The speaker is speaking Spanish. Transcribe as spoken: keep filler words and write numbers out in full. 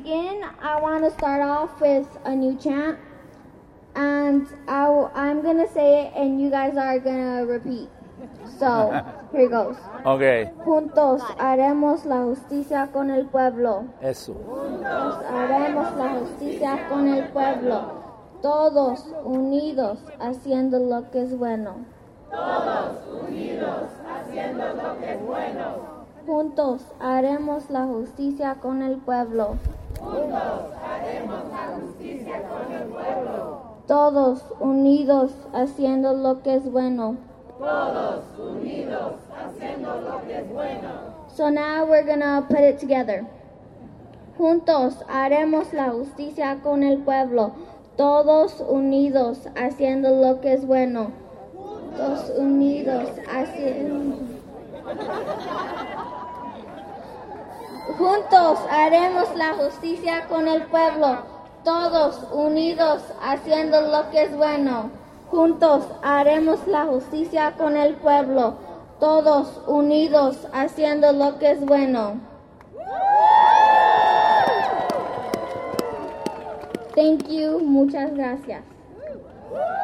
begin, I want to start off with a new chant. And I w- I'm going to say it and you guys are going to repeat. So, here goes. Okay. Juntos haremos la justicia con el pueblo. Eso. Juntos haremos la justicia con el pueblo. Todos unidos haciendo lo que es bueno. Todos unidos haciendo lo que es bueno. Juntos haremos la justicia con el pueblo. Juntos haremos la justicia con el pueblo. Todos unidos haciendo lo que es bueno. Todos unidos haciendo lo que es bueno. So now we're gonna put it together. Juntos haremos la justicia con el pueblo. Todos unidos haciendo lo que es bueno. Todos unidos haciendo. Juntos haremos la justicia con el pueblo. Todos unidos haciendo lo que es bueno. Juntos haremos la justicia con el pueblo. Todos unidos haciendo lo que es bueno. Thank you. Muchas gracias.